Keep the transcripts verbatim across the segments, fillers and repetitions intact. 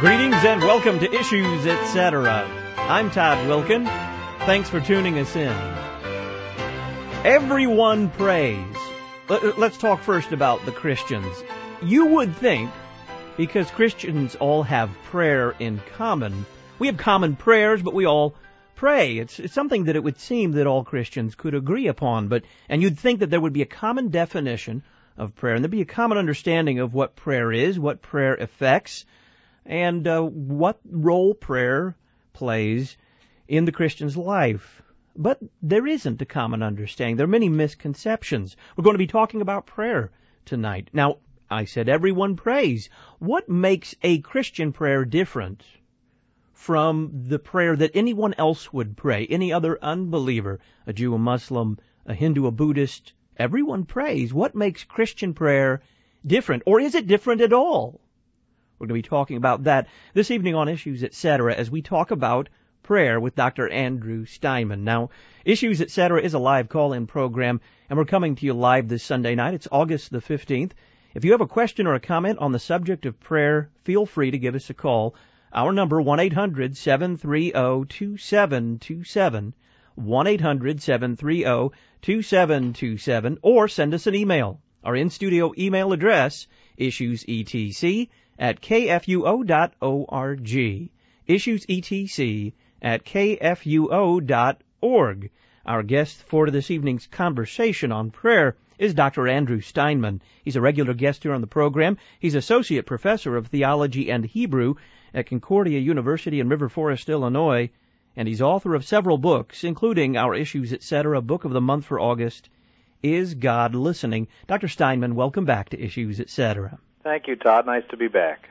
Greetings and welcome to Issues, et cetera. I'm Todd Wilkin. Thanks for tuning us in. Everyone prays. Let's talk first about the Christians. You would think, because Christians all have prayer in common, we have common prayers, but we all pray. It's, it's something that it would seem that all Christians could agree upon, but and you'd think that there would be a common definition of prayer, and there'd be a common understanding of what prayer is, what prayer affects, and uh, what role prayer plays in the Christian's life. But there isn't a common understanding. There are many misconceptions. We're going to be talking about prayer tonight. Now, I said everyone prays. What makes a Christian prayer different from the prayer that anyone else would pray, any other unbeliever, a Jew, a Muslim, a Hindu, a Buddhist? Everyone prays. What makes Christian prayer different? Or is it different at all? We're going to be talking about that this evening on Issues, et cetera, as we talk about prayer with Doctor Andrew Steinman. Now, Issues, et cetera is a live call-in program, and we're coming to you live this Sunday night. It's August the fifteenth. If you have a question or a comment on the subject of prayer, feel free to give us a call. Our number, one eight hundred seven three zero two seven two seven, one eight hundred seven three zero two seven two seven, or send us an email. Our in-studio email address, issuesetc at k f u o dot org. Issuesetc at k f u o dot org. Our guest for this evening's conversation on prayer is Doctor Andrew Steinman. He's a regular guest here on the program. He's Associate Professor of Theology and Hebrew at Concordia University in River Forest, Illinois, and he's author of several books, including our Issues, et cetera, book of the month for August, Is God Listening? Doctor Steinman, welcome back to Issues, et cetera. Thank you, Todd. Nice to be back.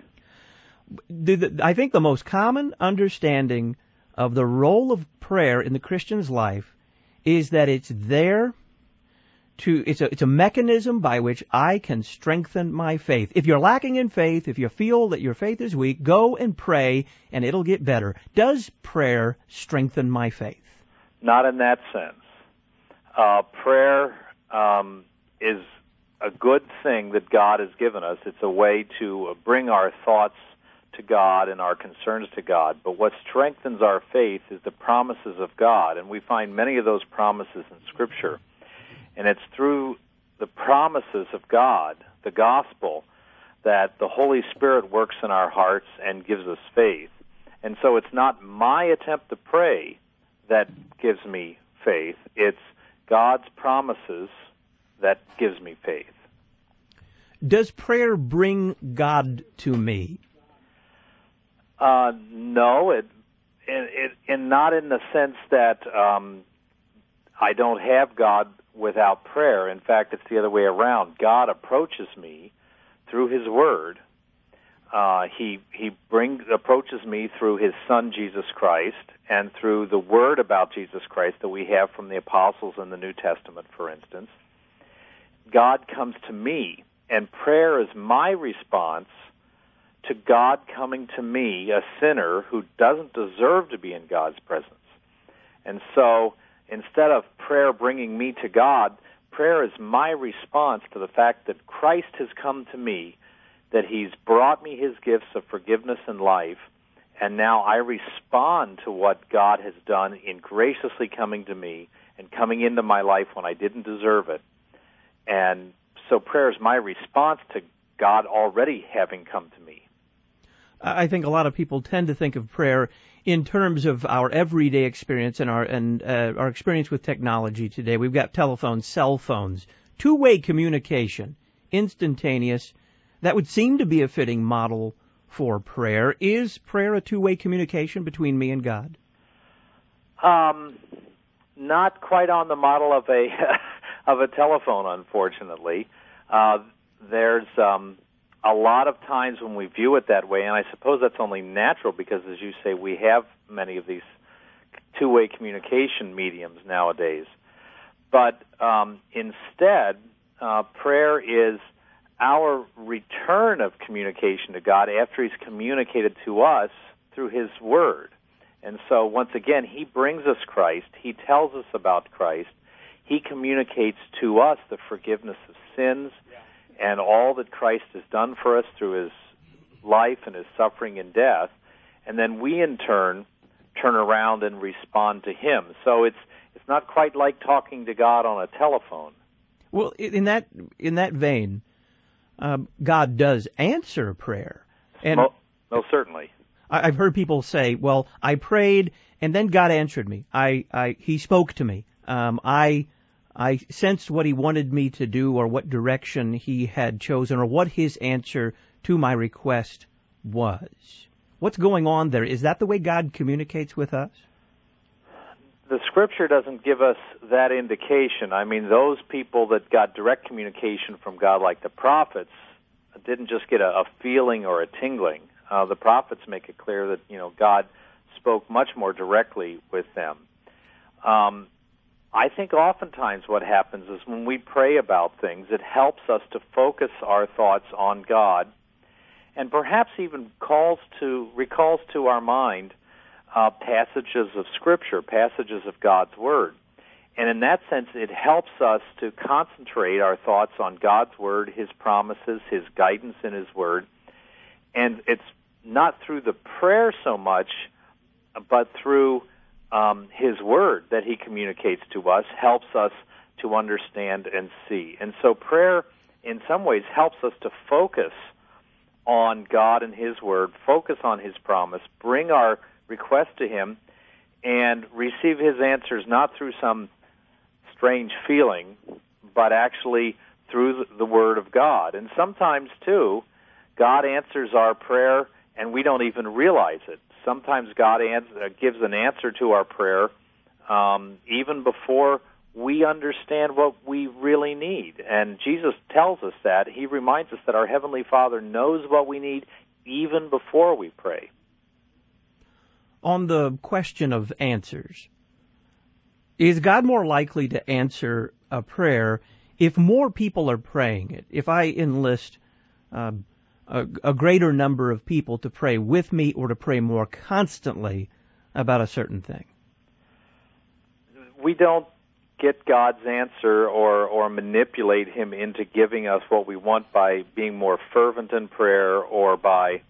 I think the most common understanding of the role of prayer in the Christian's life is that it's there to, it's a, it's a mechanism by which I can strengthen my faith. If you're lacking in faith, if you feel that your faith is weak, go and pray and it'll get better. Does prayer strengthen my faith? Not in that sense. Uh, prayer um, is a good thing that God has given us. It's a way to bring our thoughts to God and our concerns to God. But what strengthens our faith is the promises of God, and we find many of those promises in Scripture. And it's through the promises of God, the gospel, that the Holy Spirit works in our hearts and gives us faith. And so it's not my attempt to pray that gives me faith. It's God's promises that gives me faith. Does prayer bring God to me? Uh, no, it, it, it, and not in the sense that um, I don't have God without prayer. In fact, it's the other way around. God approaches me through His Word. Uh, he he brings approaches me through His Son Jesus Christ and through the Word about Jesus Christ that we have from the apostles in the New Testament, for instance. God comes to me, and prayer is my response to God coming to me, a sinner who doesn't deserve to be in God's presence. And so instead of prayer bringing me to God, prayer is my response to the fact that Christ has come to me, that He's brought me His gifts of forgiveness and life, and now I respond to what God has done in graciously coming to me and coming into my life when I didn't deserve it. And so prayer is my response to God already having come to me. I think a lot of people tend to think of prayer in terms of our everyday experience and our and uh, our experience with technology today. We've got telephones, cell phones, two-way communication, instantaneous. That would seem to be a fitting model for prayer. Is prayer a two-way communication between me and God? Um, not quite on the model of a of a telephone, unfortunately. Uh, there's um, a lot of times when we view it that way, and I suppose that's only natural because, as you say, we have many of these two-way communication mediums nowadays. But um, instead, uh, prayer is our return of communication to God after He's communicated to us through His Word. And so, once again, He brings us Christ. He tells us about Christ. He communicates to us the forgiveness of sins and all that Christ has done for us through His life and his suffering and death, and then we in turn turn around and respond to him. So it's it's not quite like talking to God on a telephone. Well, in that in that vein, um, God does answer prayer. And Most, most certainly. I've heard people say, well, I prayed and then God answered me. I, I he spoke to me. Um, I I sensed what he wanted me to do or what direction he had chosen or what his answer to my request was. What's going on there? Is that the way God communicates with us? The Scripture doesn't give us that indication. I mean, those people that got direct communication from God, like the prophets, didn't just get a, a feeling or a tingling. Uh, the prophets make it clear that, you know, God spoke much more directly with them. Um, I think oftentimes what happens is when we pray about things, it helps us to focus our thoughts on God, and perhaps even calls to recalls to our mind uh, passages of Scripture, passages of God's Word. And in that sense, it helps us to concentrate our thoughts on God's Word, His promises, His guidance in His Word. And it's not through the prayer so much, but through um, His Word that He communicates to us, helps us to understand and see. And so prayer, in some ways, helps us to focus on God and His Word, focus on His promise, bring our request to Him, and receive His answers not through some strange feeling, but actually through the Word of God. And sometimes, too, God answers our prayer and we don't even realize it. Sometimes God answer, gives an answer to our prayer um, even before we understand what we really need. And Jesus tells us that. He reminds us that our Heavenly Father knows what we need even before we pray. On the question of answers, is God more likely to answer a prayer if more people are praying it? If I enlist uh, a, a greater number of people to pray with me or to pray more constantly about a certain thing? We don't get God's answer or, or manipulate Him into giving us what we want by being more fervent in prayer or by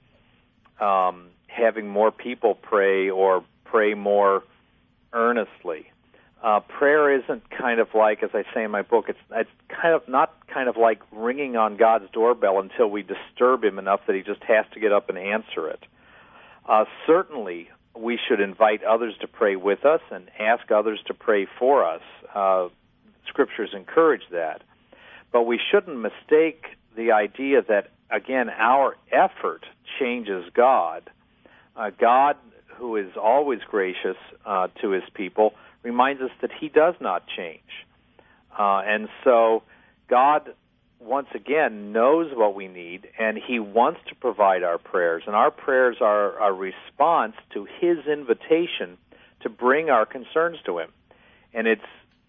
um, having more people pray or pray more earnestly. Uh, prayer isn't kind of like, as I say in my book, it's, it's kind of not kind of like ringing on God's doorbell until we disturb Him enough that He just has to get up and answer it. Uh, certainly, we should invite others to pray with us and ask others to pray for us. Uh, scriptures encourage that. But we shouldn't mistake the idea that, again, our effort changes God. Uh, God, who is always gracious uh, to His people, reminds us that He does not change. Uh, and so God, once again, knows what we need, and He wants to provide our prayers. And our prayers are a response to His invitation to bring our concerns to Him. And it's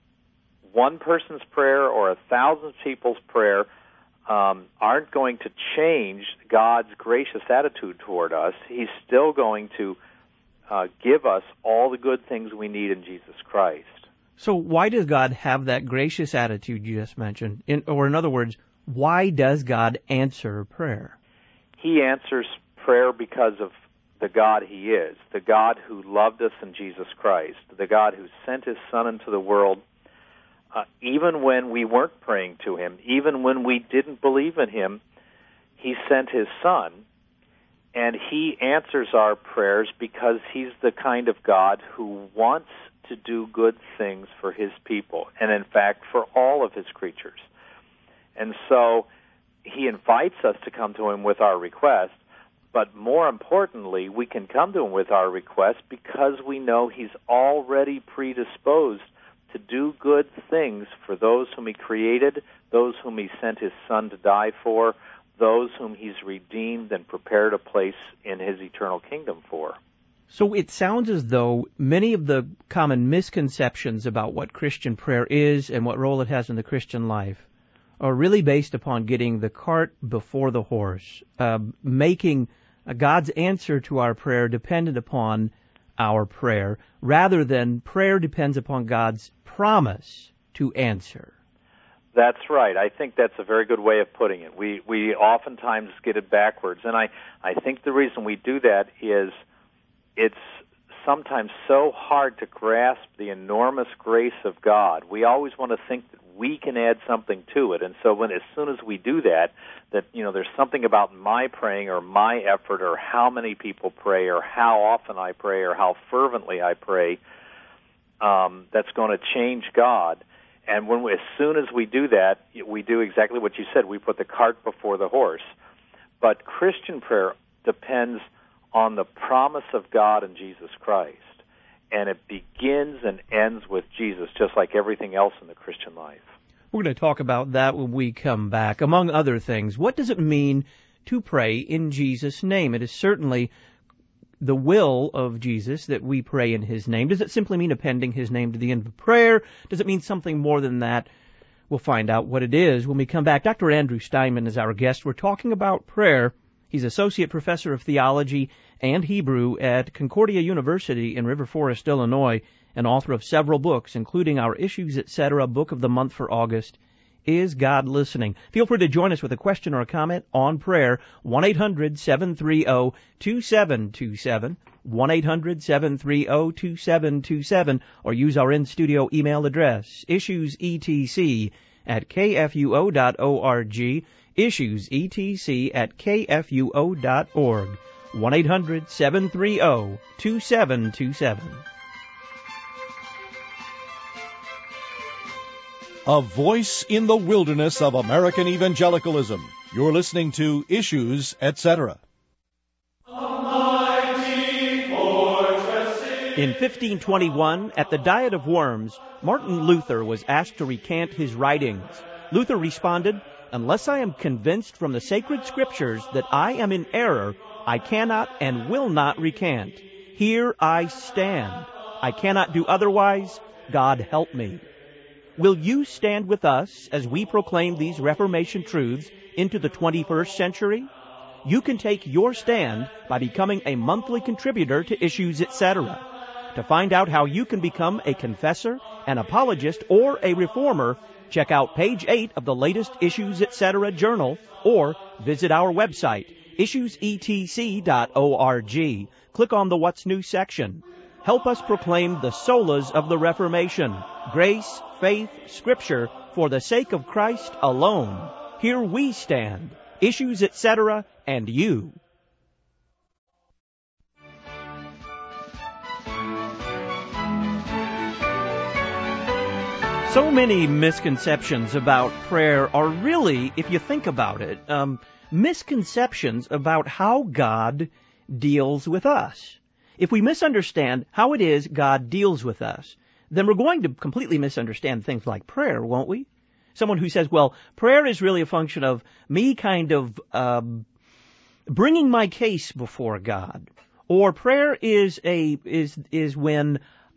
one person's prayer or a thousand people's prayer um, aren't going to change God's gracious attitude toward us. He's still going to uh, give us all the good things we need in Jesus Christ. So why does God have that gracious attitude you just mentioned? In, or in other words, why does God answer prayer? He answers prayer because of the God He is, the God who loved us in Jesus Christ, the God who sent His Son into the world uh, even when we weren't praying to Him, even when we didn't believe in Him. He sent His Son, and He answers our prayers because He's the kind of God who wants to do good things for His people, and in fact for all of His creatures. And so He invites us to come to Him with our request, but more importantly, we can come to Him with our request because we know He's already predisposed to do good things for those whom He created, those whom He sent His Son to die for, those whom He's redeemed and prepared a place in His eternal kingdom for. So it sounds as though many of the common misconceptions about what Christian prayer is and what role it has in the Christian life are really based upon getting the cart before the horse, uh, making God's answer to our prayer dependent upon our prayer, rather than prayer depends upon God's promise to answer. That's right. I think that's a very good way of putting it. We we oftentimes get it backwards, and I, I think the reason we do that is it's sometimes so hard to grasp the enormous grace of God. We always want to think that we can add something to it, and so when as soon as we do that, that you know there's something about my praying or my effort or how many people pray or how often I pray or how fervently I pray um, that's going to change God. And when we, as soon as we do that, we do exactly what you said. We put the cart before the horse. But Christian prayer depends on the promise of God in Jesus Christ. And it begins and ends with Jesus, just like everything else in the Christian life. We're going to talk about that when we come back. Among other things, what does it mean to pray in Jesus' name? It is certainly the will of Jesus that we pray in His name. Does it simply mean appending His name to the end of prayer? Does it mean something more than that? We'll find out what it is when we come back. Doctor Andrew Steinman is our guest. We're talking about prayer. He's Associate Professor of Theology and Hebrew at Concordia University in River Forest, Illinois, and author of several books, including our Issues, et cetera, Book of the Month for August, Is God Listening? Feel free to join us with a question or a comment on prayer. one eight hundred seven three zero two seven two seven, one eight hundred seven three zero two seven two seven, or use our in-studio email address, issuesetc at kfuo dot org, issuesetc at kfuo dot org, one eight hundred seven three zero two seven two seven. A voice in the wilderness of American evangelicalism. You're listening to Issues, et cetera. In fifteen twenty-one, at the Diet of Worms, Martin Luther was asked to recant his writings. Luther responded, "Unless I am convinced from the sacred scriptures that I am in error, I cannot and will not recant. Here I stand. I cannot do otherwise. God help me." Will you stand with us as we proclaim these Reformation truths into the twenty-first century? You can take your stand by becoming a monthly contributor to Issues, et cetera. To find out how you can become a confessor, an apologist, or a reformer, check out page eight of the latest Issues, et cetera journal, or visit our website, issues e t c dot org. Click on the What's New section. Help us proclaim the solas of the Reformation, grace, faith, Scripture, for the sake of Christ alone. Here we stand, Issues, et cetera, and you. So many misconceptions about prayer are really, if you think about it, um, misconceptions about how God deals with us. If we misunderstand how it is God deals with us, then we're going to completely misunderstand things like prayer, won't we? Someone who says, well, prayer is really a function of me kind of um, bringing my case before God. Or prayer is a is is when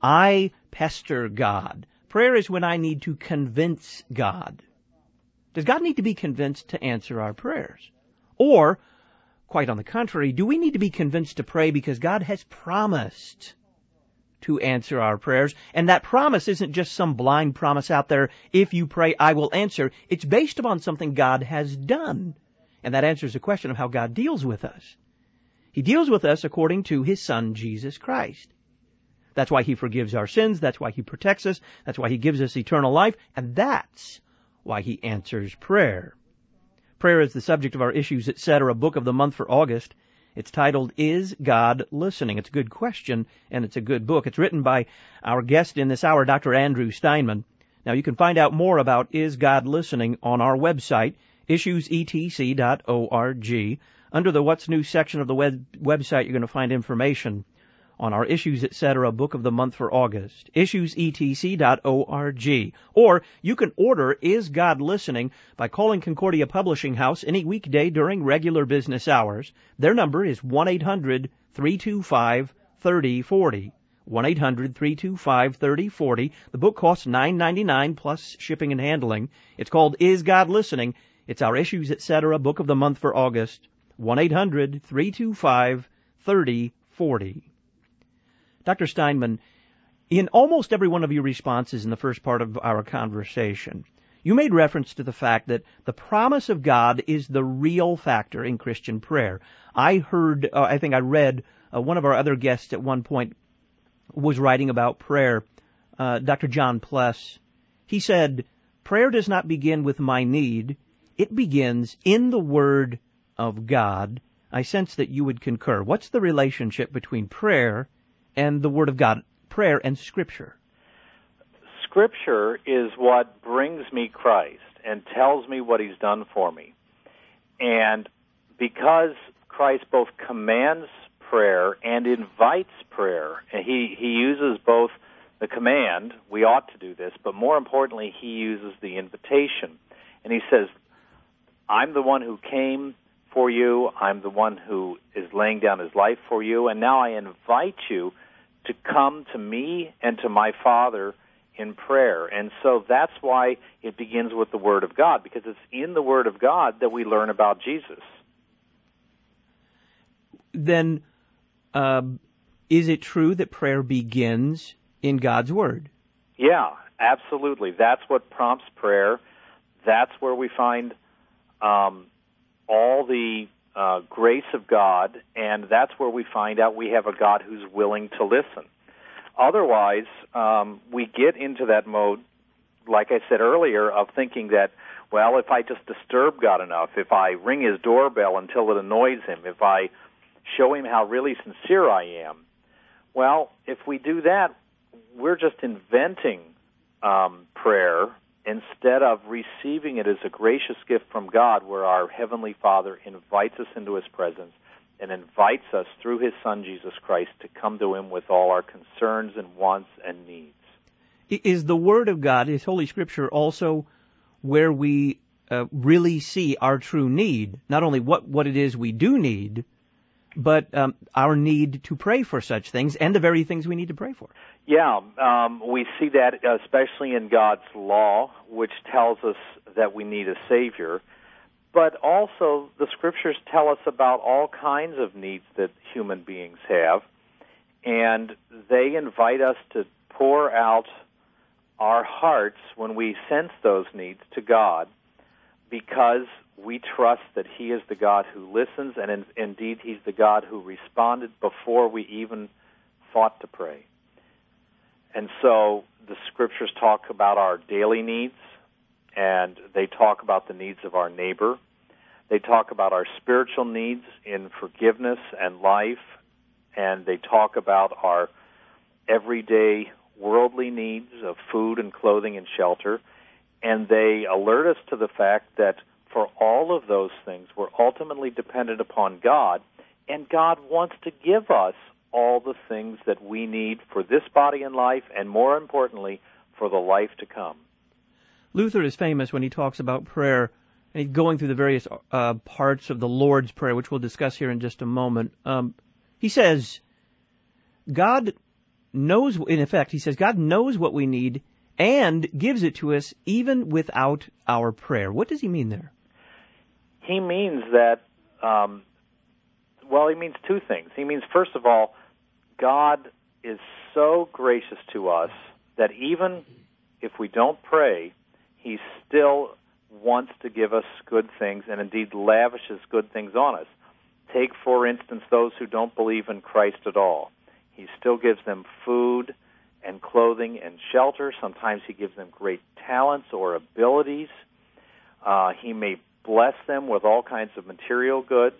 I pester God. Prayer is when I need to convince God. Does God need to be convinced to answer our prayers? Or, quite on the contrary, do we need to be convinced to pray because God has promised to answer our prayers? And that promise isn't just some blind promise out there, if you pray, I will answer. It's based upon something God has done. And that answers the question of how God deals with us. He deals with us according to His Son, Jesus Christ. That's why He forgives our sins. That's why He protects us. That's why He gives us eternal life. And that's why He answers prayer. Prayer is the subject of our Issues, et cetera, Book of the Month for August. It's titled, Is God Listening? It's a good question, and it's a good book. It's written by our guest in this hour, Doctor Andrew Steinman. Now, you can find out more about Is God Listening on our website, issues e t c dot org. Under the What's New section of the web- website, you're going to find information on our Issues, et cetera, Book of the Month for August, issues e t c dot org. Or you can order Is God Listening by calling Concordia Publishing House any weekday during regular business hours. Their number is one eight hundred three two five three zero four zero, one eight hundred three two five three zero four zero. The book costs nine ninety-nine plus shipping and handling. It's called Is God Listening? It's our Issues, et cetera, Book of the Month for August, one eight hundred three two five three zero four zero. Doctor Steinman, in almost every one of your responses in the first part of our conversation, You made reference to the fact that the promise of God is the real factor in Christian prayer. I heard, uh, I think I read, uh, one of our other guests at one point was writing about prayer, uh, Doctor John Pless. He said, prayer does not begin with my need. It begins in the Word of God. I sense that you would concur. What's the relationship between prayer and the Word of God, prayer and Scripture? Scripture is what brings me Christ and tells me what He's done for me. And because Christ both commands prayer and invites prayer, and he, he uses both the command, we ought to do this, but more importantly, He uses the invitation. And He says, I'm the one who came for you, I'm the one who is laying down His life for you, and now I invite you to come to me and to my Father in prayer. And so that's why it begins with the Word of God, because it's in the Word of God that we learn about Jesus. Then, uh, is it true that prayer begins in God's Word? Yeah, absolutely. That's what prompts prayer. That's where we find um, all the uh, grace of God, and that's where we find out we have a God who's willing to listen. Otherwise, um, we get into that mode, like I said earlier, of thinking that, well, if I just disturb God enough, if I ring His doorbell until it annoys Him, if I show Him how really sincere I am, well, if we do that, we're just inventing um, prayer instead of receiving it as a gracious gift from God, where our Heavenly Father invites us into His presence and invites us through His Son, Jesus Christ, to come to Him with all our concerns and wants and needs. Is the Word of God, His Holy Scripture, also where we uh, really see our true need, not only what, what it is we do need, but um, our need to pray for such things and the very things we need to pray for? Yeah, um, we see that especially in God's law, which tells us that we need a Savior. But also, the Scriptures tell us about all kinds of needs that human beings have, and they invite us to pour out our hearts when we sense those needs to God, because we trust that He is the God who listens, and in, indeed He's the God who responded before we even thought to pray. And so the Scriptures talk about our daily needs, and they talk about the needs of our neighbor. They talk about our spiritual needs in forgiveness and life, and they talk about our everyday worldly needs of food and clothing and shelter, and they alert us to the fact that for all of those things, we're ultimately dependent upon God, and God wants to give us all the things that we need for this body and life, and more importantly, for the life to come. Luther is famous when he talks about prayer, and he's going through the various uh, parts of the Lord's Prayer, which we'll discuss here in just a moment. Um, he says, God knows, in effect, he says, God knows what we need and gives it to us even without our prayer. What does he mean there? He means that, um, well, he means two things. He means, first of all, God is so gracious to us that even if we don't pray, He still wants to give us good things, and indeed lavishes good things on us. Take, for instance, those who don't believe in Christ at all. He still gives them food and clothing and shelter. Sometimes He gives them great talents or abilities. Uh, he may bless them with all kinds of material goods.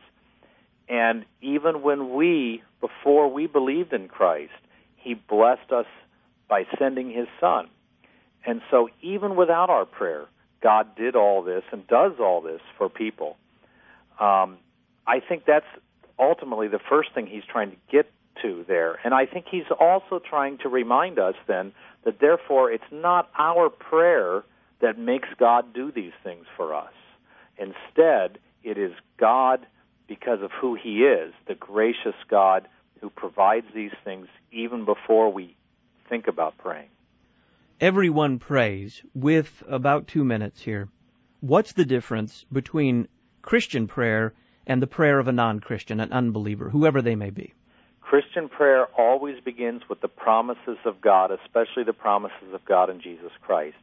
And even when we, before we believed in Christ, He blessed us by sending His Son. And so even without our prayer, God did all this and does all this for people. Um, I think that's ultimately the first thing He's trying to get to there. And I think He's also trying to remind us then that therefore it's not our prayer that makes God do these things for us. Instead, it is God, because of who He is, the gracious God who provides these things even before we think about praying. Everyone prays with about two minutes here. What's the difference between Christian prayer and the prayer of a non-Christian, an unbeliever, whoever they may be? Christian prayer always begins with the promises of God, especially the promises of God in Jesus Christ.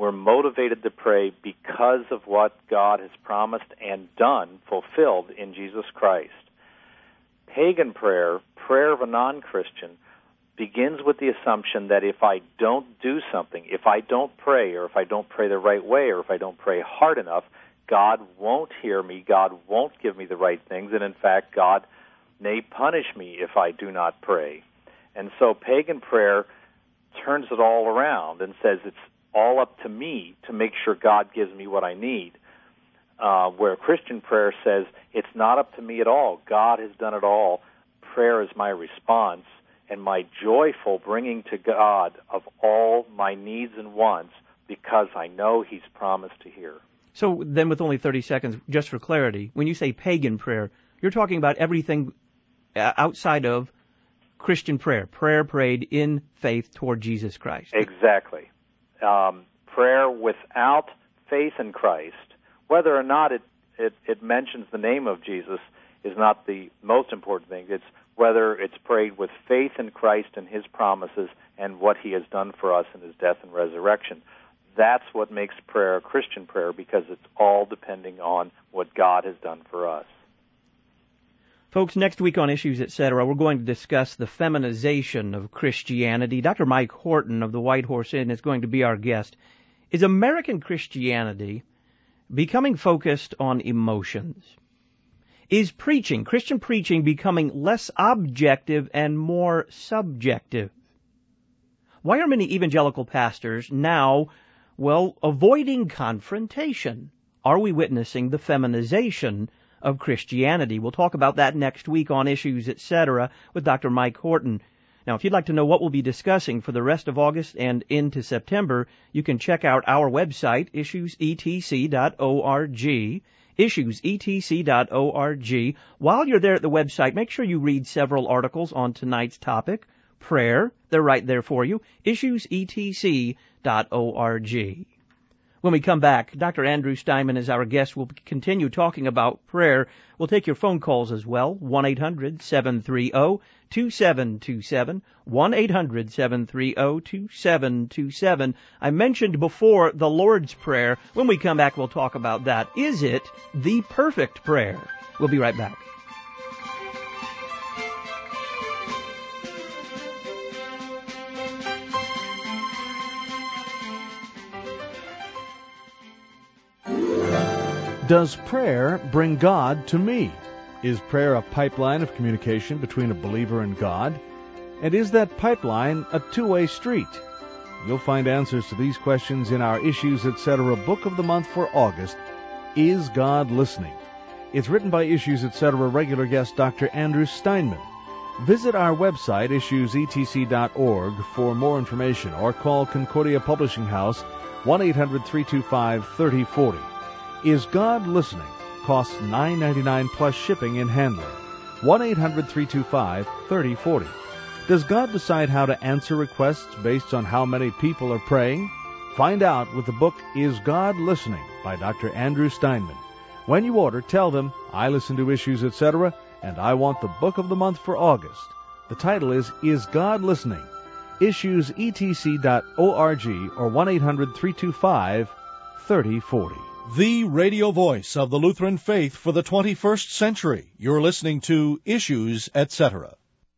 We're motivated to pray because of what God has promised and done, fulfilled in Jesus Christ. Pagan prayer, prayer of a non-Christian, begins with the assumption that if I don't do something, if I don't pray, or if I don't pray the right way, or if I don't pray hard enough, God won't hear me, God won't give me the right things, and in fact, God may punish me if I do not pray. And so pagan prayer turns it all around and says it's all up to me to make sure God gives me what I need, uh, where Christian prayer says it's not up to me at all. God has done it all. Prayer is my response and my joyful bringing to God of all my needs and wants because I know He's promised to hear. So then with only thirty seconds, just for clarity, when you say pagan prayer, you're talking about everything outside of Christian prayer, prayer prayed in faith toward Jesus Christ. Exactly. Um, prayer without faith in Christ, whether or not it, it, it mentions the name of Jesus, is not the most important thing. It's whether it's prayed with faith in Christ and His promises and what He has done for us in His death and resurrection. That's what makes prayer a Christian prayer, because it's all depending on what God has done for us. Folks, next week on Issues, et cetera, we're going to discuss the feminization of Christianity. Doctor Mike Horton of the White Horse Inn is going to be our guest. Is American Christianity becoming focused on emotions? Is preaching, Christian preaching, becoming less objective and more subjective? Why are many evangelical pastors now, well, avoiding confrontation? Are we witnessing the feminization of Christianity? We'll talk about that next week on Issues, et cetera, with Doctor Mike Horton. Now, if you'd like to know what we'll be discussing for the rest of August and into September, you can check out our website, issues e t c dot org, issues e t c dot org. While you're there at the website, make sure you read several articles on tonight's topic, prayer. They're right there for you, issues e t c dot org. When we come back, Doctor Andrew Steinman is our guest. We'll continue talking about prayer. We'll take your phone calls as well, one eight hundred seven three zero two seven two seven, one eight hundred seven three zero two seven two seven. I mentioned before the Lord's Prayer. When we come back, we'll talk about that. Is it the perfect prayer? We'll be right back. Does prayer bring God to me? Is prayer a pipeline of communication between a believer and God? And is that pipeline a two-way street? You'll find answers to these questions in our Issues, et cetera book of the month for August, Is God Listening? It's written by Issues, et cetera regular guest Doctor Andrew Steinman. Visit our website, issues e t c dot org, for more information, or call Concordia Publishing House, one eight hundred three two five three zero four zero. Is God Listening? Costs nine ninety-nine plus shipping and handling. one eight hundred three two five three zero four zero. Does God decide how to answer requests based on how many people are praying? Find out with the book Is God Listening by Doctor Andrew Steinman. When you order, tell them, I listen to Issues, et cetera, and I want the book of the month for August. The title is Is God Listening? issues e t c dot org or one eight hundred three two five three zero four zero. The radio voice of the Lutheran faith for the twenty-first century. You're listening to Issues, et cetera.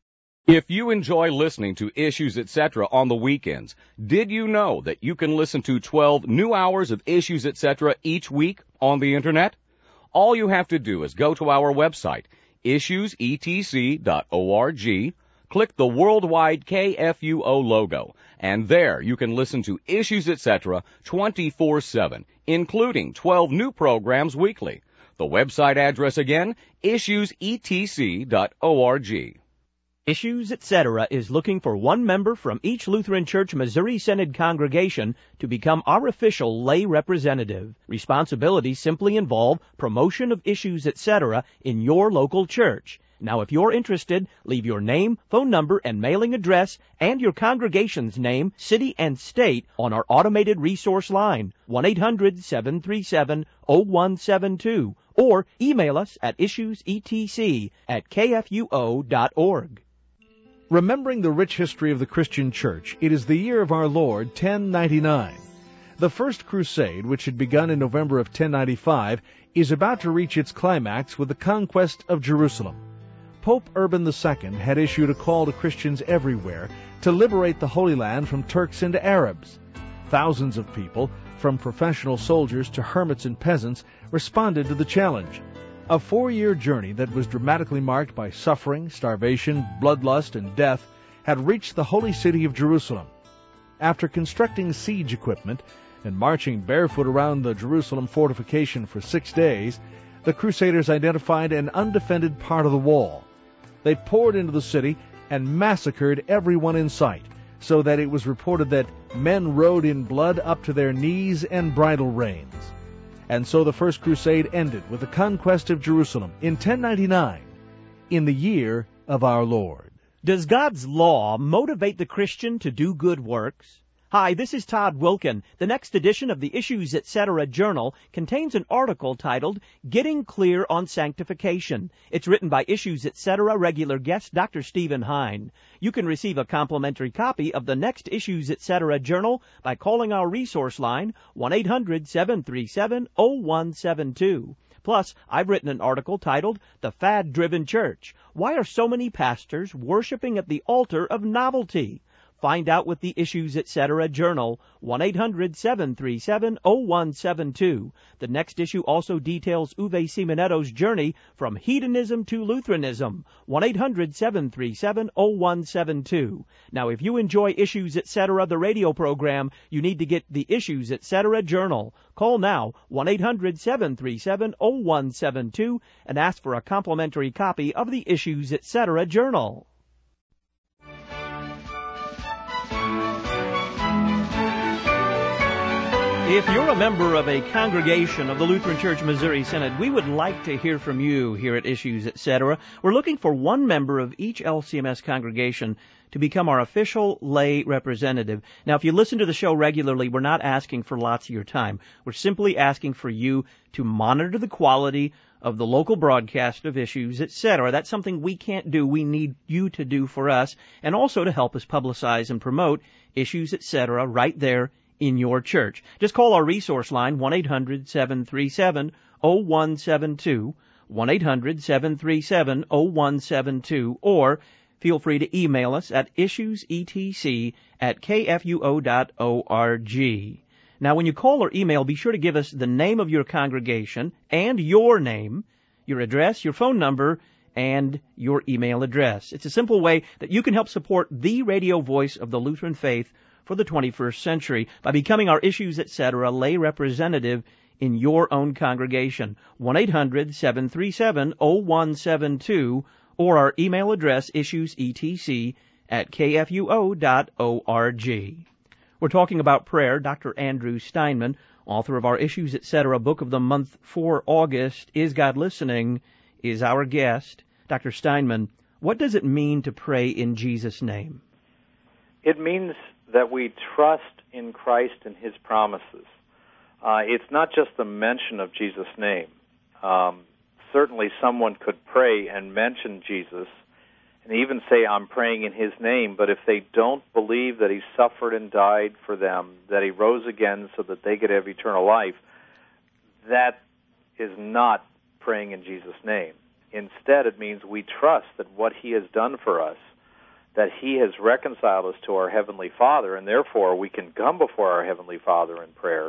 If you enjoy listening to Issues, et cetera on the weekends, did you know that you can listen to twelve new hours of Issues, et cetera each week on the Internet? All you have to do is go to our website, issues e t c dot org, click the worldwide K F U O logo, and there you can listen to Issues, et cetera twenty-four seven, including twelve new programs weekly. The website address again, issues e t c dot org. Issues, et cetera is looking for one member from each Lutheran Church Missouri Synod congregation to become our official lay representative. Responsibilities simply involve promotion of Issues, et cetera in your local church. Now, if you're interested, leave your name, phone number, and mailing address, and your congregation's name, city, and state on our automated resource line, one eight hundred seven three seven zero one seven two, or email us at issuesetc at k f u o dot org. Remembering the rich history of the Christian Church, it is the year of our Lord, ten ninety-nine. The First Crusade, which had begun in November of ten ninety-five, is about to reach its climax with the conquest of Jerusalem. Pope Urban the Second had issued a call to Christians everywhere to liberate the Holy Land from Turks and Arabs. Thousands of people, from professional soldiers to hermits and peasants, responded to the challenge. A four-year journey that was dramatically marked by suffering, starvation, bloodlust, and death had reached the holy city of Jerusalem. After constructing siege equipment and marching barefoot around the Jerusalem fortification for six days, the Crusaders identified an undefended part of the wall. They poured into the city and massacred everyone in sight, so that it was reported that men rode in blood up to their knees and bridle reins. And so the First Crusade ended with the conquest of Jerusalem in ten ninety-nine, in the year of our Lord. Does God's law motivate the Christian to do good works? Hi, this is Todd Wilkin. The next edition of the Issues Etc. Journal contains an article titled Getting Clear on Sanctification. It's written by Issues Etc. regular guest Doctor Stephen Hine. You can receive a complimentary copy of the next Issues Etc. Journal by calling our resource line one eight hundred seven three seven oh one seven two. Plus, I've written an article titled The Fad-Driven Church. Why are so many pastors worshiping at the altar of novelty? Find out with the Issues Etc. Journal, one eight hundred seven three seven oh one seven two. The next issue also details Uwe Simonetto's journey from hedonism to Lutheranism, one eight hundred seven three seven oh one seven two. Now, if you enjoy Issues Etc., the radio program, you need to get the Issues Etc. Journal. Call now, one eight hundred seven three seven oh one seven two, and ask for a complimentary copy of the Issues Etc. Journal. If you're a member of a congregation of the Lutheran Church Missouri Synod, we would like to hear from you here at Issues Etc. We're looking for one member of each L C M S congregation to become our official lay representative. Now, if you listen to the show regularly, we're not asking for lots of your time. We're simply asking for you to monitor the quality of the local broadcast of Issues Etc. That's something we can't do. We need you to do for us, and also to help us publicize and promote Issues Etc. right there in your church. Just call our resource line, one eight hundred seven three seven oh one seven two, one eight hundred seven three seven oh one seven two, or feel free to email us at issuesetc at kfuo dot org. Now, when you call or email, be sure to give us the name of your congregation and your name, your address, your phone number, and your email address. It's a simple way that you can help support the radio voice of the Lutheran faith for the twenty-first century by becoming our Issues Etc. lay representative in your own congregation. one eight hundred seven three seven oh one seven two, or our email address, issuesetc at kfuo dot org. We're talking about prayer. Doctor Andrew Steinman, author of our Issues Etc. Book of the Month for August, Is God Listening?, is our guest. Doctor Steinman, what does it mean to pray in Jesus' name? It means that we trust in Christ and His promises. Uh, it's not just the mention of Jesus' name. Um, certainly someone could pray and mention Jesus and even say, I'm praying in His name, but if they don't believe that He suffered and died for them, that He rose again so that they could have eternal life, that is not praying in Jesus' name. Instead, it means we trust that what He has done for us, that He has reconciled us to our Heavenly Father, and therefore we can come before our Heavenly Father in prayer.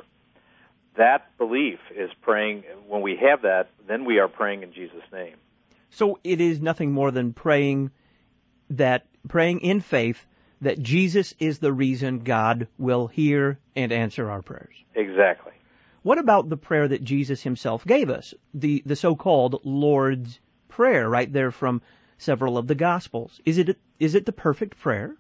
That belief is praying. When we have that, then we are praying in Jesus' name. So it is nothing more than praying that praying in faith that Jesus is the reason God will hear and answer our prayers. Exactly. What about the prayer that Jesus Himself gave us, the, the so-called Lord's Prayer, right there from several of the Gospels? Is it is it the perfect prayer?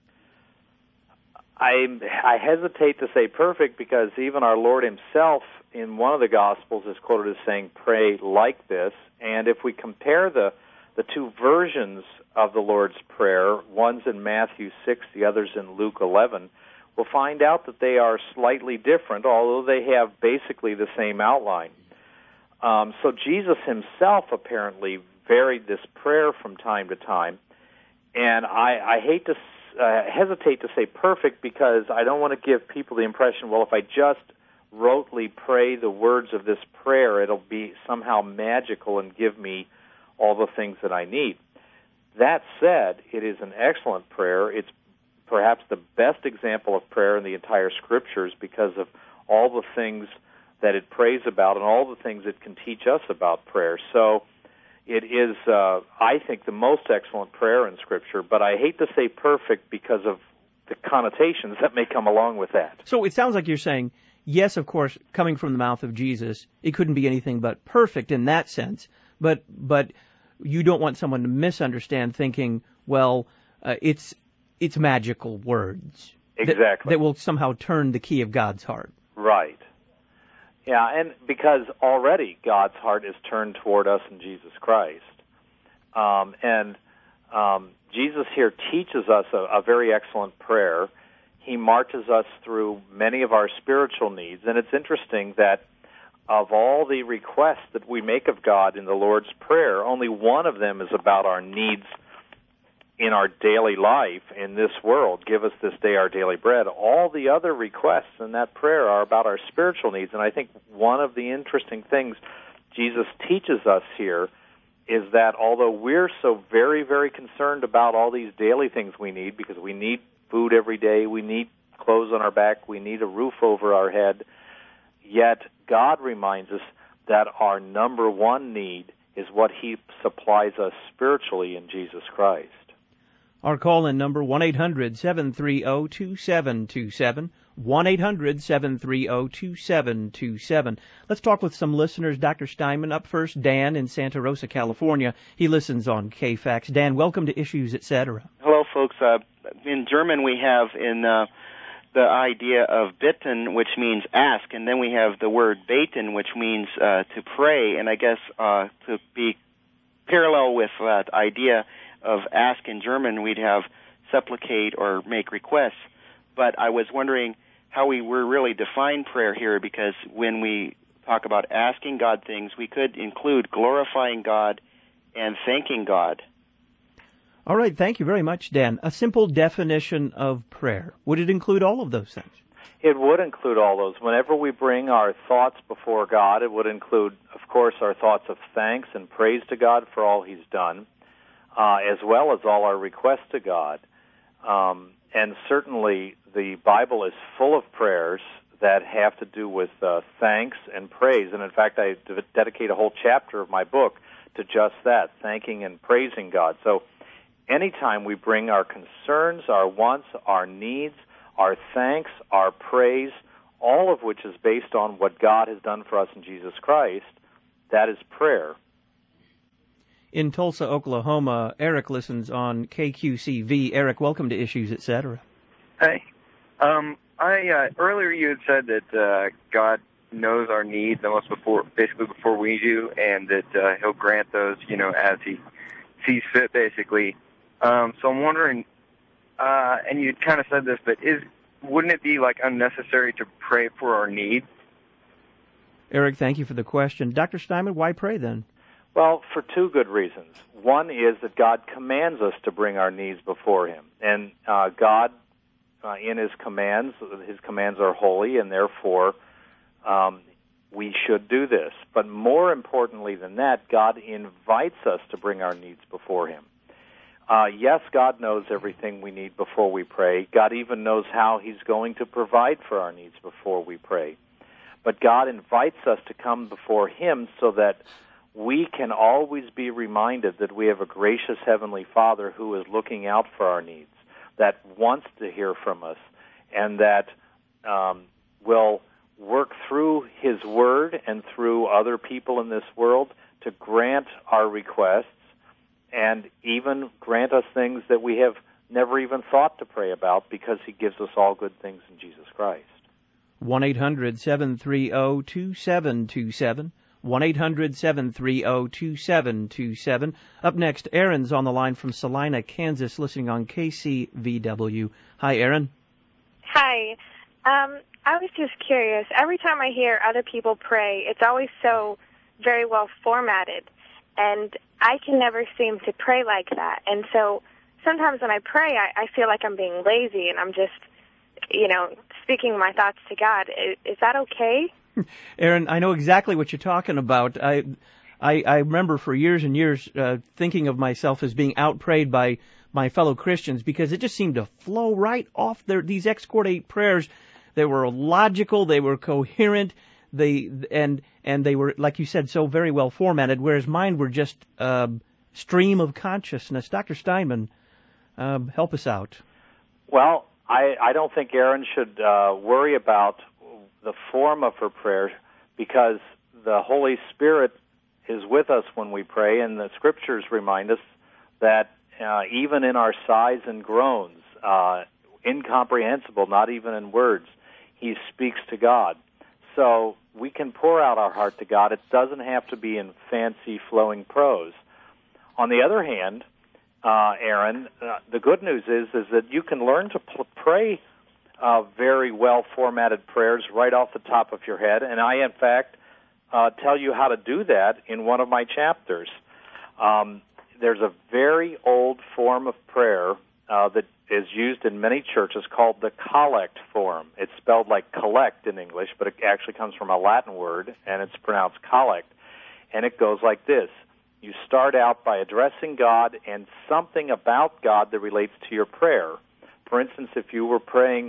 I I hesitate to say perfect, because even our Lord Himself in one of the Gospels is quoted as saying, pray like this. And if we compare the the two versions of the Lord's Prayer, one's in Matthew six, the other's in Luke eleven, we'll find out that they are slightly different, although they have basically the same outline. Um, so Jesus Himself apparently varied this prayer from time to time. And I, I hate to uh, hesitate to say perfect, because I don't want to give people the impression, well, if I just rotely pray the words of this prayer, it'll be somehow magical and give me all the things that I need. That said, it is an excellent prayer. It's perhaps the best example of prayer in the entire Scriptures because of all the things that it prays about and all the things it can teach us about prayer. So it is, uh, I think, the most excellent prayer in Scripture, but I hate to say perfect because of the connotations that may come along with that. So it sounds like you're saying, yes, of course, coming from the mouth of Jesus, it couldn't be anything but perfect in that sense, but but you don't want someone to misunderstand thinking, well, uh, it's it's magical words. Exactly. That, that will somehow turn the key of God's heart. Right. Yeah, and because already God's heart is turned toward us in Jesus Christ. Um, and um, Jesus here teaches us a, a very excellent prayer. He marches us through many of our spiritual needs. And it's interesting that of all the requests that we make of God in the Lord's Prayer, only one of them is about our needs in our daily life in this world. Give us this day our daily bread. All the other requests in that prayer are about our spiritual needs. And I think one of the interesting things Jesus teaches us here is that although we're so very, very concerned about all these daily things we need, because we need food every day, we need clothes on our back, we need a roof over our head, yet God reminds us that our number one need is what He supplies us spiritually in Jesus Christ. Our call-in number, one eight hundred seven three zero two seven two seven, one eight hundred seven three zero two seven two seven. Let's talk with some listeners. Doctor Steinman, up first, Dan in Santa Rosa, California. He listens on K FAX. Dan, welcome to Issues, et cetera. Hello, folks. Uh, in German, we have in uh, the idea of bitten, which means ask, and then we have the word beten, which means uh, to pray. And I guess uh, to be parallel with that idea of ask in German, we'd have supplicate or make requests. But I was wondering how we were really define prayer here, because when we talk about asking God things, we could include glorifying God and thanking God. All right, thank you very much, Dan. A simple definition of prayer. Would it include all of those things? It would include all those. Whenever we bring our thoughts before God, it would include, of course, our thoughts of thanks and praise to God for all He's done, uh, as well as all our requests to God. Um, and certainly the Bible is full of prayers that have to do with uh, thanks and praise. And in fact, I d- dedicate a whole chapter of my book to just that, thanking and praising God. So anytime we bring our concerns, our wants, our needs, our thanks, our praise, all of which is based on what God has done for us in Jesus Christ, that is prayer. In Tulsa, Oklahoma, Eric listens on K Q C V. Eric, welcome to Issues, et cetera. Hey. Um, I uh, earlier you had said that uh, God knows our needs almost before, basically before we do, and that uh, He'll grant those, you know, as He sees fit, basically. Um, so I'm wondering, uh, and you kind of said this, but is wouldn't it be like unnecessary to pray for our needs? Eric, thank you for the question. Doctor Steinman, why pray then? Well, for two good reasons. One is that God commands us to bring our needs before Him. And uh, God, uh, in His commands, His commands are holy, and therefore um, we should do this. But more importantly than that, God invites us to bring our needs before Him. Uh, yes, God knows everything we need before we pray. God even knows how He's going to provide for our needs before we pray. But God invites us to come before Him so that we can always be reminded that we have a gracious Heavenly Father who is looking out for our needs, that wants to hear from us, and that um, will work through His Word and through other people in this world to grant our requests and even grant us things that we have never even thought to pray about, because He gives us all good things in Jesus Christ. one eight hundred seven three zero two seven two seven. one eight hundred seven three zero two seven two seven. Up next, Aaron's on the line from Salina, Kansas, listening on K C V W. Hi, Aaron. Hi. Um, I was just curious. Every time I hear other people pray, it's always so very well formatted, and I can never seem to pray like that. And so sometimes when I pray, I, I feel like I'm being lazy, and I'm just, you know, speaking my thoughts to God. Is, is that okay? Aaron, I know exactly what you're talking about. I, I, I remember for years and years uh, thinking of myself as being outprayed by my fellow Christians because it just seemed to flow right off their these excordate prayers. They were logical, they were coherent, they and and they were, like you said, so very well formatted. Whereas mine were just uh, stream of consciousness. Doctor Steinman, uh, help us out. Well, I, I don't think Erin should uh, worry about the form of her prayer because the Holy Spirit is with us when we pray, and the Scriptures remind us that uh, even in our sighs and groans, uh, incomprehensible, not even in words, He speaks to God. So we can pour out our heart to God. It doesn't have to be in fancy, flowing prose. On the other hand, uh, Aaron, uh, the good news is is that you can learn to pl- pray uh, very well-formatted prayers right off the top of your head, and I, in fact, uh, tell you how to do that in one of my chapters. Um, there's a very old form of prayer uh, that is used in many churches called the collect form. It's spelled like collect in English, but it actually comes from a Latin word, and it's pronounced collect. And it goes like this. You start out by addressing God and something about God that relates to your prayer. For instance, if you were praying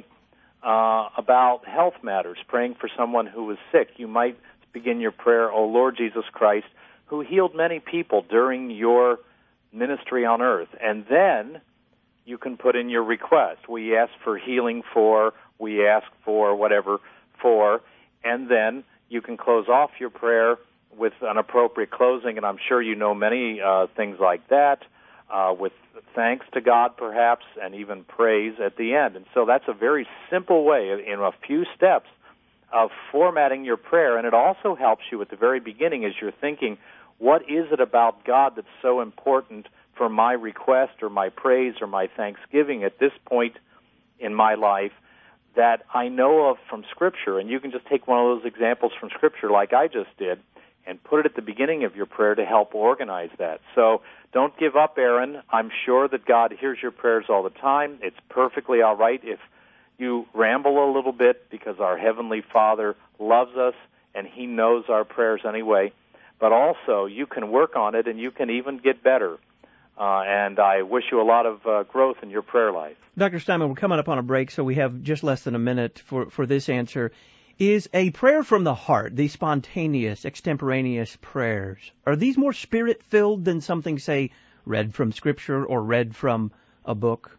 uh, about health matters, praying for someone who was sick, you might begin your prayer, O Lord Jesus Christ, who healed many people during your ministry on earth. And then you can put in your request. We ask for healing for, we ask for whatever for, and then you can close off your prayer with an appropriate closing, and I'm sure you know many uh, things like that, uh, with thanks to God perhaps, and even praise at the end. And so that's a very simple way, in a few steps, of formatting your prayer, and it also helps you at the very beginning as you're thinking, what is it about God that's so important for my request or my praise or my thanksgiving at this point in my life that I know of from Scripture? And you can just take one of those examples from Scripture like I just did and put it at the beginning of your prayer to help organize that. So don't give up, Aaron. I'm sure that God hears your prayers all the time. It's perfectly all right if you ramble a little bit because our Heavenly Father loves us and He knows our prayers anyway. But also, you can work on it and you can even get better. Uh, and I wish you a lot of uh, growth in your prayer life. Doctor Steinman, we're coming up on a break, so we have just less than a minute for, for this answer. Is a prayer from the heart, these spontaneous, extemporaneous prayers, are these more Spirit-filled than something, say, read from Scripture or read from a book?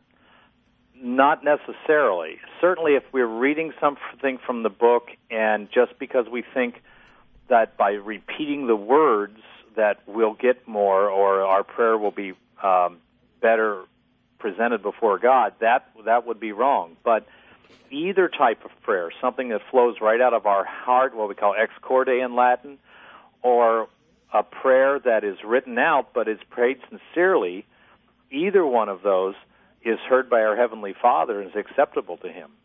Not necessarily. Certainly if we're reading something from the book and just because we think that by repeating the words that we'll get more or our prayer will be um, better presented before God, that that would be wrong. But either type of prayer, something that flows right out of our heart, what we call ex corde in Latin, or a prayer that is written out but is prayed sincerely, either one of those is heard by our Heavenly Father and is acceptable to Him.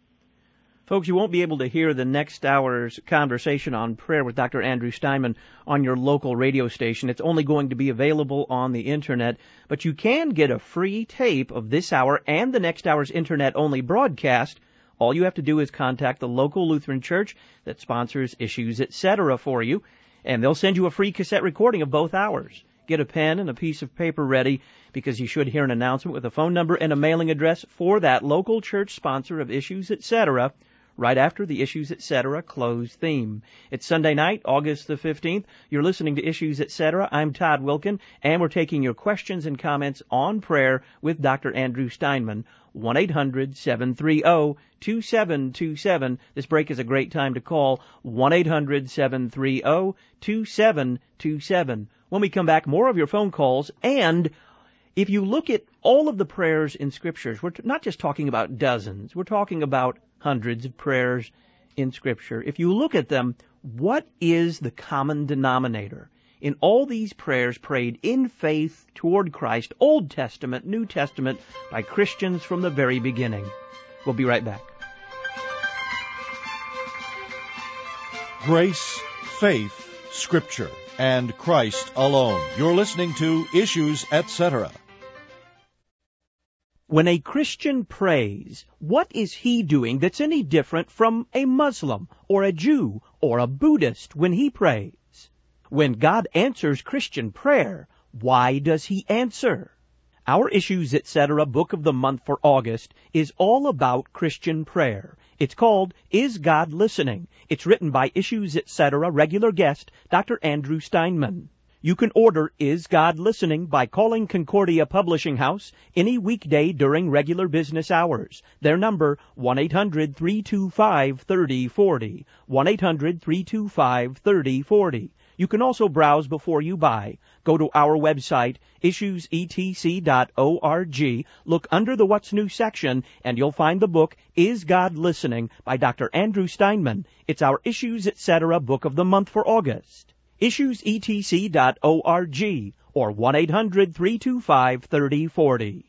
Folks, you won't be able to hear the next hour's conversation on prayer with Doctor Andrew Steinman on your local radio station. It's only going to be available on the Internet, but you can get a free tape of this hour and the next hour's Internet-only broadcast. All you have to do is contact the local Lutheran church that sponsors Issues, et cetera for you, and they'll send you a free cassette recording of both hours. Get a pen and a piece of paper ready because you should hear an announcement with a phone number and a mailing address for that local church sponsor of Issues, et cetera right after the Issues, et cetera close theme. It's Sunday night, August the fifteenth. You're listening to Issues, et cetera. I'm Todd Wilkin, and we're taking your questions and comments on prayer with Doctor Andrew Steinman. one eight hundred seven three zero two seven two seven. This break is a great time to call. one eight hundred seven three zero two seven two seven. When we come back, more of your phone calls, and if you look at all of the prayers in Scriptures, we're not just talking about dozens, we're talking about hundreds of prayers in Scripture. If you look at them, what is the common denominator in all these prayers prayed in faith toward Christ, Old Testament, New Testament, by Christians from the very beginning? We'll be right back. Grace, faith, Scripture, and Christ alone. You're listening to Issues, et cetera. When a Christian prays, what is he doing that's any different from a Muslim or a Jew or a Buddhist when he prays? When God answers Christian prayer, why does he answer? Our Issues Etc. Book of the Month for August is all about Christian prayer. It's called Is God Listening? It's written by Issues Etc. regular guest Doctor Andrew Steinman. You can order Is God Listening by calling Concordia Publishing House any weekday during regular business hours. Their number, one eight hundred three two five three oh four oh, one eight hundred three two five three oh four oh. You can also browse before you buy. Go to our website, issues e t c dot org, look under the What's New section, and you'll find the book Is God Listening by Doctor Andrew Steinman. It's our Issues Etc. Book of the Month for August. issues e t c dot org or one eight hundred three two five three oh four oh.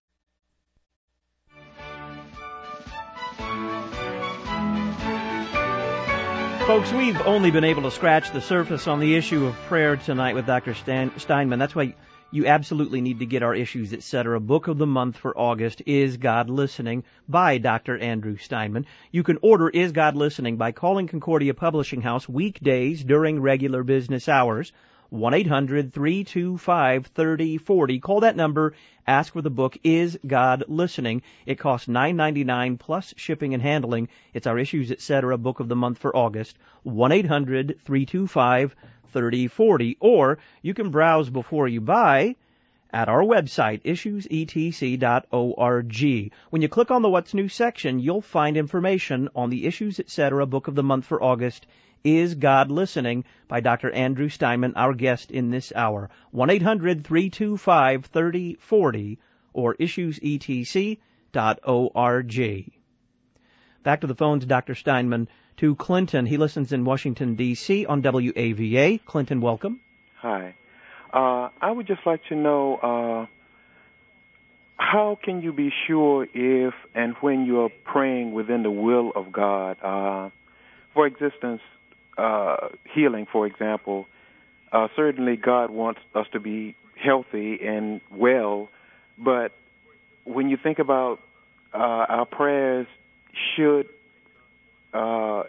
Folks, we've only been able to scratch the surface on the issue of prayer tonight with Doctor Stan- Steinman. That's why you absolutely need to get our Issues Etc. Book of the Month for August, Is God Listening, by Doctor Andrew Steinman. You can order Is God Listening by calling Concordia Publishing House weekdays during regular business hours, one eight hundred three two five three oh four oh. Call that number, ask for the book Is God Listening. It costs nine ninety-nine plus shipping and handling. It's our Issues Etc. Book of the Month for August, one eight hundred three two five three oh four oh. Or you can browse before you buy at our website, issues e t c dot org. When you click on the What's New section, you'll find information on the Issues Etc. Book of the Month for August, Is God Listening, by Doctor Andrew Steinman, our guest in this hour. one eight hundred three two five three oh four oh or issues e t c dot org. Back to the phones, Doctor Steinman, to Clinton. He listens in Washington, D C on W A V A. Clinton, welcome. Hi. Uh, I would just like to know, uh, how can you be sure if and when you are praying within the will of God? Uh, for existence, uh, healing, for example, uh, certainly God wants us to be healthy and well, but when you think about uh, our prayers should uh,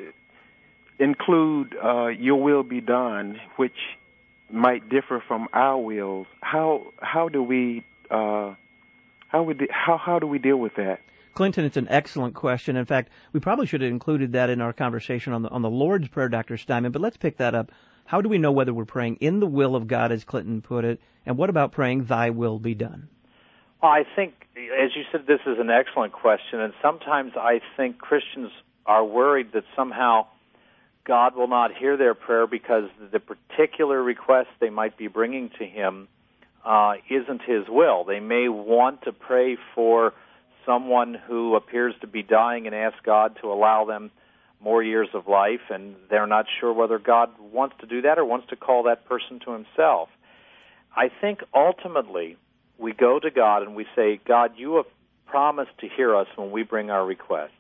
include uh, your will be done, which might differ from our wills. How how do we uh, how would how how do we deal with that? Clinton, it's an excellent question. In fact, we probably should have included that in our conversation on the on the Lord's Prayer, Doctor Steinman. But let's pick that up. How do we know whether we're praying in the will of God, as Clinton put it, and what about praying Thy will be done? Well, I think, as you said, this is an excellent question, and sometimes I think Christians are worried that somehow God will not hear their prayer because the particular request they might be bringing to Him uh, isn't His will. They may want to pray for someone who appears to be dying and ask God to allow them more years of life, and they're not sure whether God wants to do that or wants to call that person to Himself. I think ultimately we go to God and we say, God, you have promised to hear us when we bring our requests.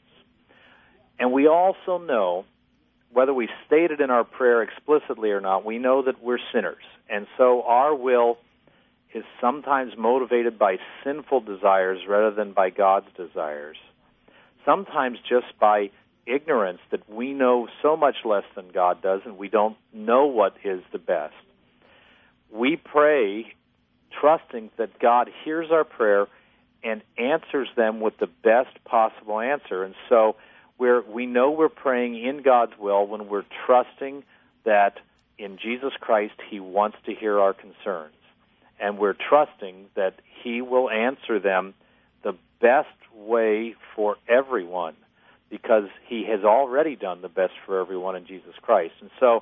And we also know, whether we state it in our prayer explicitly or not, we know that we're sinners. And so our will is sometimes motivated by sinful desires rather than by God's desires. Sometimes just by ignorance that we know so much less than God does and we don't know what is the best. We pray trusting that God hears our prayer and answers them with the best possible answer. And so We're, we know we're praying in God's will when we're trusting that in Jesus Christ He wants to hear our concerns. And we're trusting that He will answer them the best way for everyone because He has already done the best for everyone in Jesus Christ. And so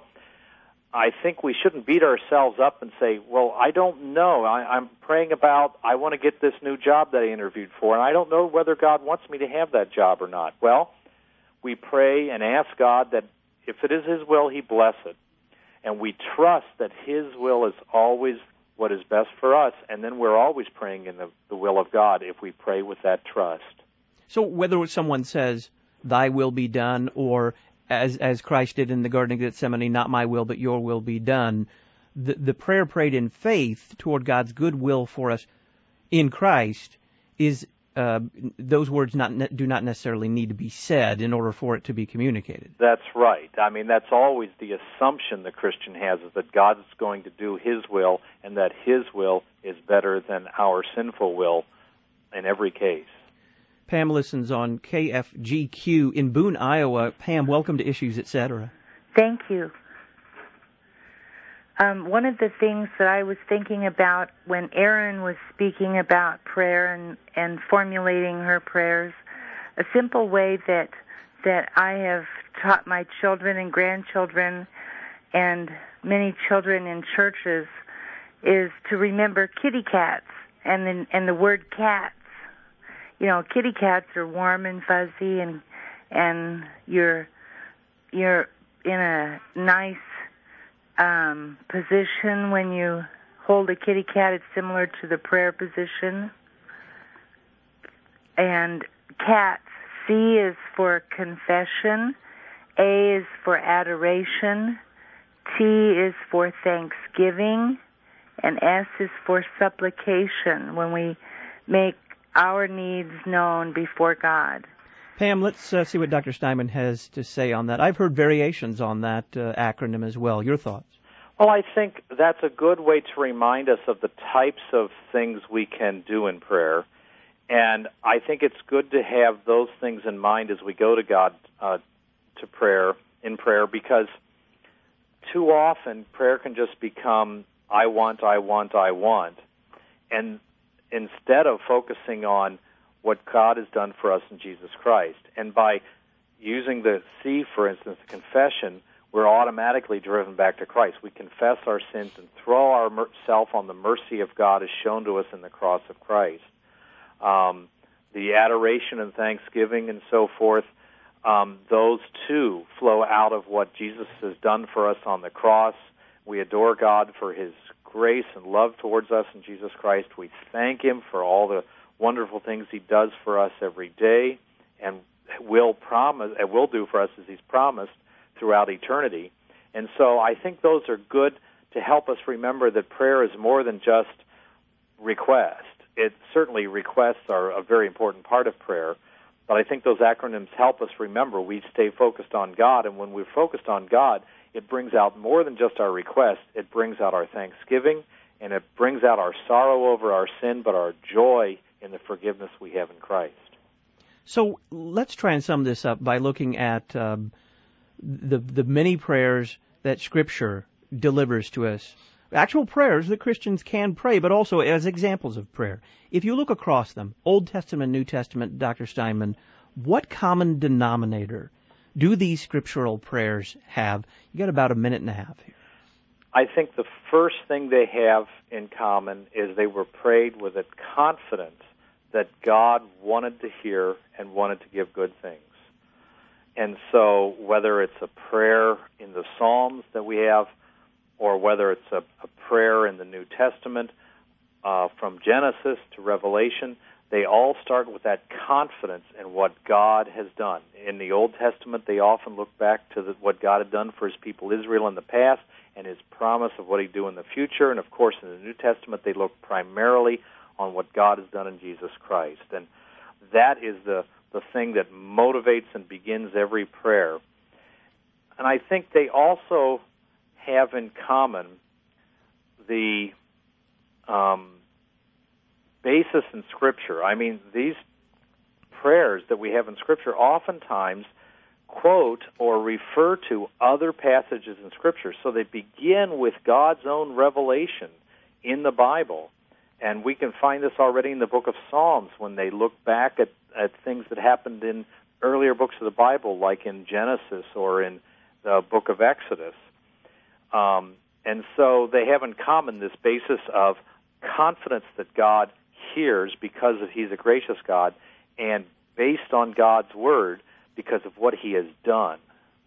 I think we shouldn't beat ourselves up and say, well, I don't know. I, I'm praying about, I want to get this new job that I interviewed for, and I don't know whether God wants me to have that job or not. Well, we pray and ask God that if it is His will, He bless it. And we trust that His will is always what is best for us, and then we're always praying in the, the will of God if we pray with that trust. So whether someone says, Thy will be done, or as as Christ did in the Garden of Gethsemane, not my will but your will be done, the, the prayer prayed in faith toward God's good will for us in Christ is uh, those words not ne- do not necessarily need to be said in order for it to be communicated. That's right. I mean, that's always the assumption the Christian has, is that God's going to do His will, and that His will is better than our sinful will in every case. Pam listens on K F G Q in Boone, Iowa. Pam, welcome to Issues, et cetera. Thank you. Um, one of the things that I was thinking about when Erin was speaking about prayer and, and formulating her prayers, a simple way that that I have taught my children and grandchildren and many children in churches is to remember kitty cats and the, and the word cats. You know, kitty cats are warm and fuzzy, and and you're you're in a nice um, position when you hold a kitty cat. It's similar to the prayer position. And cats, C is for confession, A is for adoration, T is for thanksgiving, and S is for supplication, when we make our needs known before God. Pam, let's uh, see what Doctor Steinman has to say on that. I've heard variations on that uh, acronym as well. Your thoughts? Well, I think that's a good way to remind us of the types of things we can do in prayer. And I think it's good to have those things in mind as we go to God uh, to prayer, in prayer, because too often prayer can just become, I want, I want, I want. And instead of focusing on what God has done for us in Jesus Christ. And by using the C, for instance, the confession, we're automatically driven back to Christ. We confess our sins and throw ourselves on the mercy of God as shown to us in the cross of Christ. Um, the adoration and thanksgiving and so forth, um, those too flow out of what Jesus has done for us on the cross. We adore God for His grace and love towards us in Jesus Christ. We thank Him for all the wonderful things He does for us every day, and will promise, and will do for us as He's promised throughout eternity. And so I think those are good to help us remember that prayer is more than just request. It certainly requests are a very important part of prayer, but I think those acronyms help us remember we stay focused on God, and when we're focused on God, it brings out more than just our request. It brings out our thanksgiving, and it brings out our sorrow over our sin, but our joy in the forgiveness we have in Christ. So let's try and sum this up by looking at um, the the many prayers that Scripture delivers to us. Actual prayers that Christians can pray, but also as examples of prayer. If you look across them, Old Testament, New Testament, Doctor Steinman, what common denominator do these scriptural prayers have? You got about a minute and a half here. I think the first thing they have in common is they were prayed with a confidence that God wanted to hear and wanted to give good things. And so whether it's a prayer in the Psalms that we have, or whether it's a, a prayer in the New Testament, uh, from Genesis to Revelation, they all start with that confidence in what God has done. In the Old Testament, they often look back to the, what God had done for His people Israel in the past and His promise of what He'd do in the future. And, of course, in the New Testament, they look primarily on what God has done in Jesus Christ. And that is the, the thing that motivates and begins every prayer. And I think they also have in common the um, basis in Scripture. I mean, these prayers that we have in Scripture oftentimes quote or refer to other passages in Scripture. So they begin with God's own revelation in the Bible. And we can find this already in the book of Psalms when they look back at, at things that happened in earlier books of the Bible, like in Genesis or in the book of Exodus. Um, and so they have in common this basis of confidence that God hears because of He's a gracious God, and based on God's Word because of what He has done.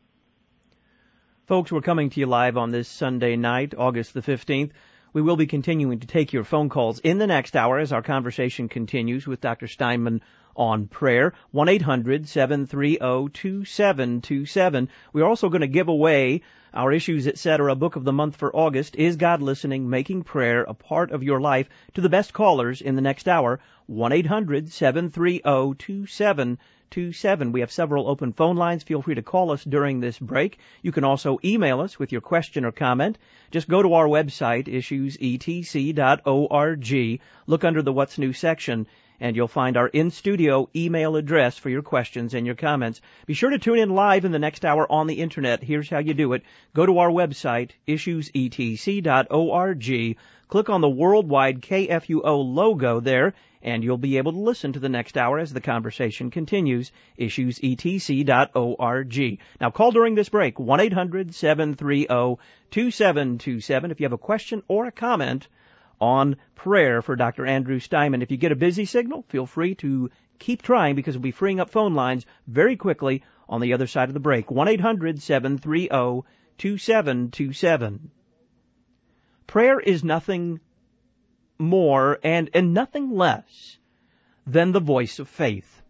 Folks, we're coming to you live on this Sunday night, August the fifteenth. We will be continuing to take your phone calls in the next hour as our conversation continues with Doctor Steinman on prayer. one eight hundred seven three zero two seven two seven. We're also going to give away Our Issues, et cetera book of the month for August is God Listening, Making Prayer a Part of Your Life. To the best callers in the next hour, one eight hundred seven three zero two seven two seven. We have several open phone lines. Feel free to call us during this break. You can also email us with your question or comment. Just go to our website, issues e t c dot org. Look under the What's New section, and you'll find our in-studio email address for your questions and your comments. Be sure to tune in live in the next hour on the Internet. Here's how you do it. Go to our website, issues e t c dot org. Click on the worldwide K F U O logo there, and you'll be able to listen to the next hour as the conversation continues, issues e t c dot org. Now call during this break, one eight hundred seven three zero two seven two seven, if you have a question or a comment on prayer for Doctor Andrew Steinman. If you get a busy signal, feel free to keep trying, because we'll be freeing up phone lines very quickly on the other side of the break. one eight hundred seven three zero two seven two seven. Prayer is nothing more and, and nothing less than the voice of faith.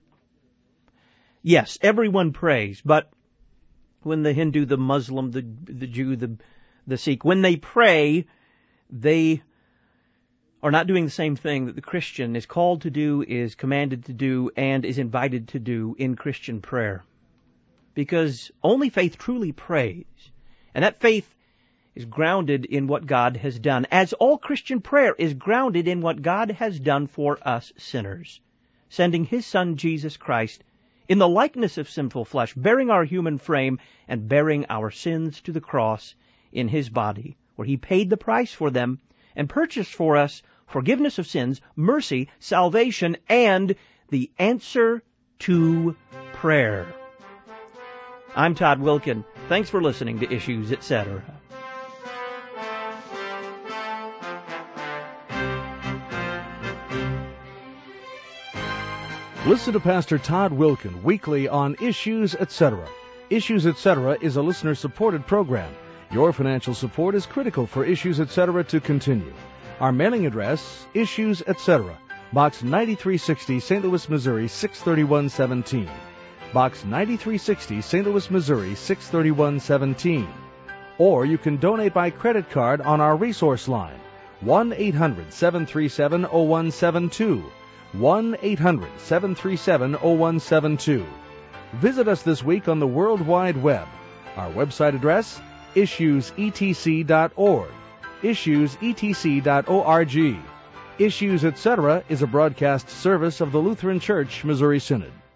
Yes, everyone prays, but when the Hindu, the Muslim, the the Jew, the the Sikh, when they pray, they are not doing the same thing that the Christian is called to do, is commanded to do, and is invited to do in Christian prayer. Because only faith truly prays, and that faith is grounded in what God has done, as all Christian prayer is grounded in what God has done for us sinners, sending His Son Jesus Christ in the likeness of sinful flesh, bearing our human frame and bearing our sins to the cross in His body, where He paid the price for them and purchased for us forgiveness of sins, mercy, salvation, and the answer to prayer. I'm Todd Wilkin. Thanks for listening to Issues, et cetera. Listen to Pastor Todd Wilkin weekly on Issues, et cetera. Issues, et cetera is a listener-supported program. Your financial support is critical for Issues, et cetera to continue. Our mailing address, Issues, et cetera, Box ninety-three sixty, Saint Louis, Missouri, six thirty-one seventeen. Box ninety-three sixty, Saint Louis, Missouri, six thirty-one seventeen. Or you can donate by credit card on our resource line, one eight hundred seven three seven zero one seven two. one eight hundred seven three seven zero one seven two. Visit us this week on the World Wide Web. Our website address, issues e t c dot org. issues e t c dot org. Issues, et cetera is a broadcast service of the Lutheran Church Missouri Synod.